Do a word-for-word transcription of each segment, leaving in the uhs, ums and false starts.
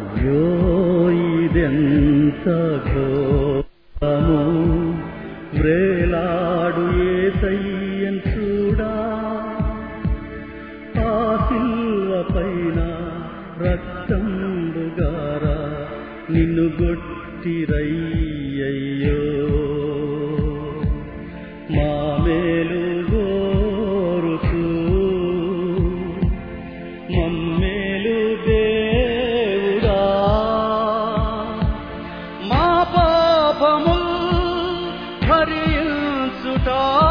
అయ్యో ఇదెంత ఘోరము, వ్రేలాడు యేసయ్యను చూడా, ఆ సిల్వ పైన రక్తంబుగారా నిన్ను గొట్టిరయ్యయ్యో. మా మేలు గోరుచు మమ్మేలు దేవుడా, మా పాపముల్ భరించుట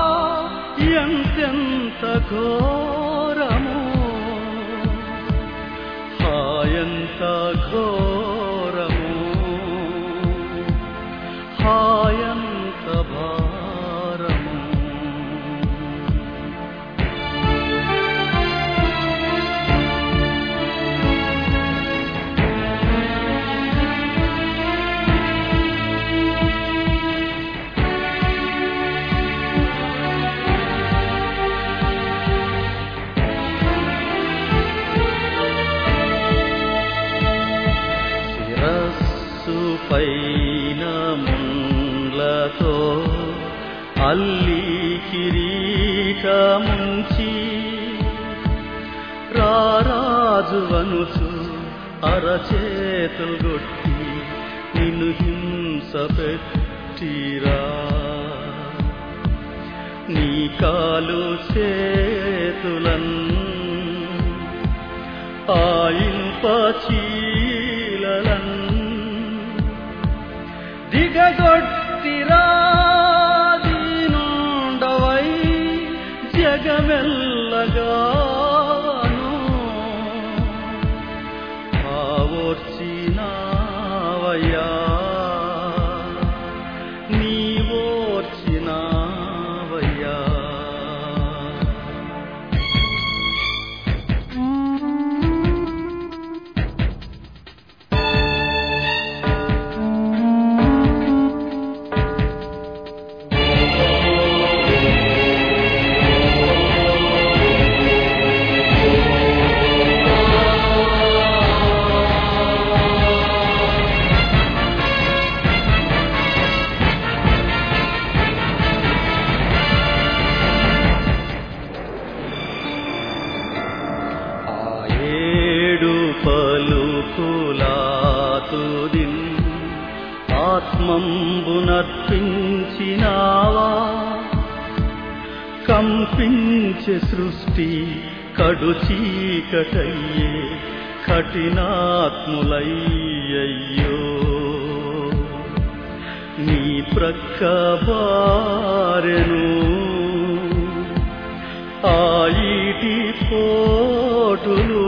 ఎంతెంత ఘోరము, హాయంత ఘోరము, హాయంత భారము. పైన ముండ్లతో అల్లి కిరీటముంచి రారాజు వనుచు అరచేతులు గొట్టి నిన్ను హింస పెట్టిరా. నీ కాలు చేతులన్ ఆయింప చీలలన్ దిగగొట్టిరా, దీనుండవై జగమెల్లగాను ఆవోర్చినావయ్యా, నీవోర్చినావయ్యా. పలుకులాతుదిన్ ఆత్మంబునర్పించినావా, కంపించే సృష్టి కడు చీకటయ్యే కఠినాత్ములయ్యయ్యో. నీ ప్రక్క బారెను ఆ ఈటి పోటులు